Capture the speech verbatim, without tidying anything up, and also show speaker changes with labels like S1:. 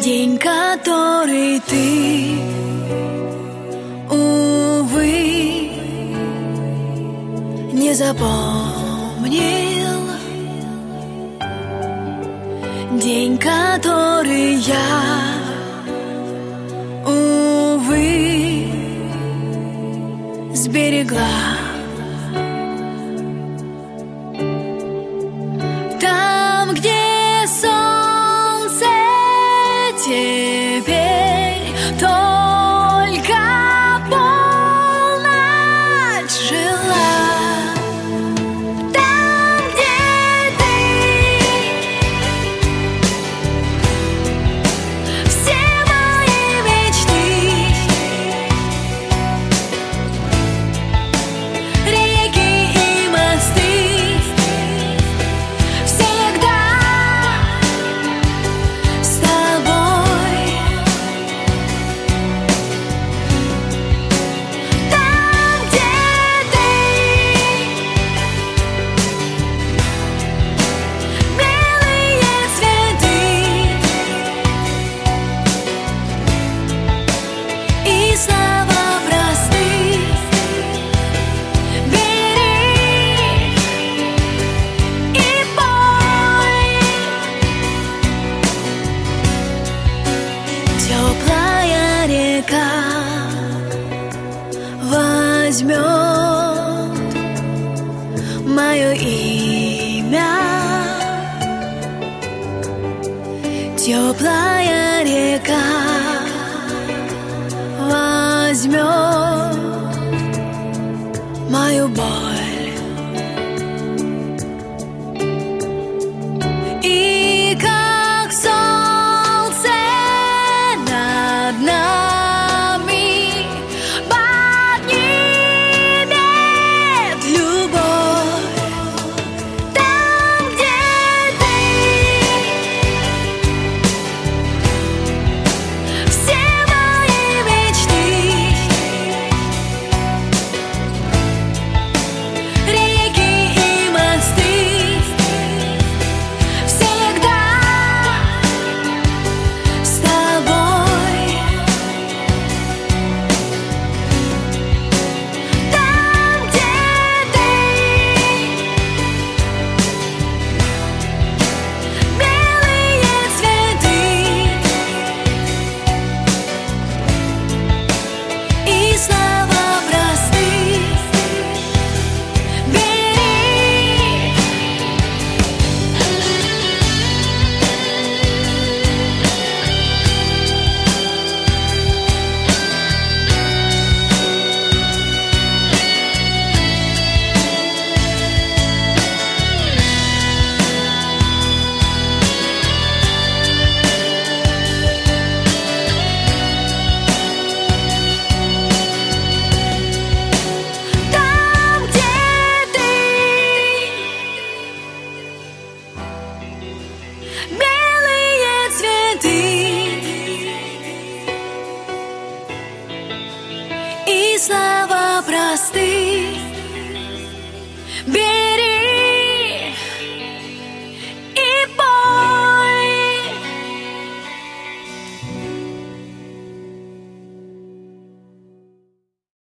S1: День, который ты, увы, не запомнил. День, который я, увы, сберегла. Там, где солнце теперь только полночь жила. Там, где ты, все мои мечты, реки и мосты всегда с тобой. Там, где ты, белые цветы и слова просты. Бери и пой. Теплая река возьмет мое имя. Теплая река возьмет мою боль.